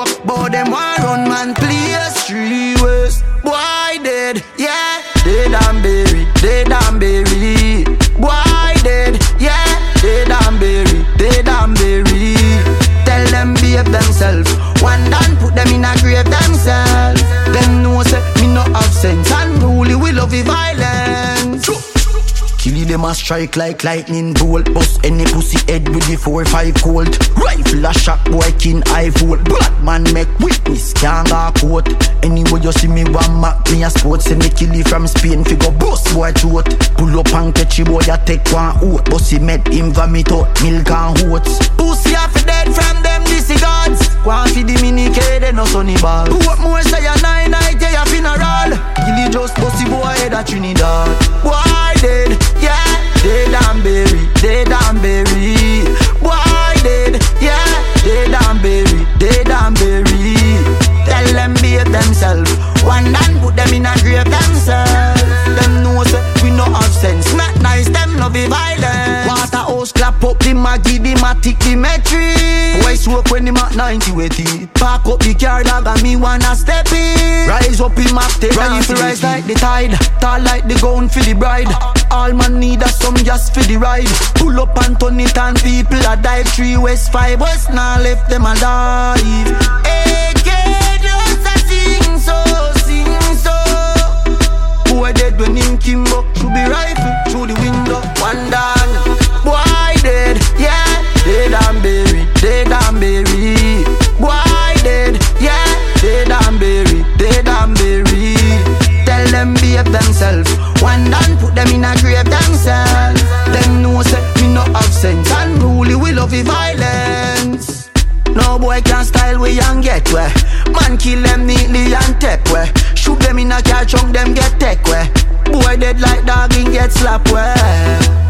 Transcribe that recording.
joke, but them want run man place 3 ways. Boy dead, yeah, dead and buried, dead and buried. Boy dead, yeah, dead and buried, dead and buried. Tell them behave themselves, one done put them in a grave themselves. Them know say me no have sense, unruly we love the violence. Kill them a strike like lightning bolt. Bust any pussy head with the 4-5 colt. Rifle a shot boy kin eye volt. Black man make witness can't go court. Anyway you see me one map me a sport. Say me kill you from Spain figure bust boy throat. Pull up and catch you boy ya take one oat. Bossy met him vomit out milk and oats. Pussy half dead from them dizzy gods. One for the mini K they no sunny ball. What more say a 9 night day a funeral. Kill you just bossy boy head a Trinidad. Boy dead. Yeah, dead and buried, dead and buried. Boy dead, yeah, dead and buried, dead and buried. Tell them behave themselves, one man put them in a grave themselves. Them know say we no have sense, not nice, them no be violent. Waterhouse clap up the Maggie, the Matic, the metric. Boy smoke when him at 90-80. Park up the car dog and me wanna step in. Rise up in Mac, take rifle rise like the tide. Tall like the gown for the bride. All man need a some gas for the ride. Pull up and turn it and people a dive 3 West 5 West now left them alive. AK just a sing so, sing so. Boy dead when him Kimbo. Should be rifle through the window. One down. Boy dead, yeah, dead and buried, dead and buried. Boy dead, yeah, dead and buried, dead and buried. Tell them behave themselves, one done put them in a grave themselves. Them know say me no have sense, unruly we love the violence. No boy can style we and get where. Man kill them neatly and take where. Shoot them in a car trunk them get take where. Boy dead like dog and get slap where.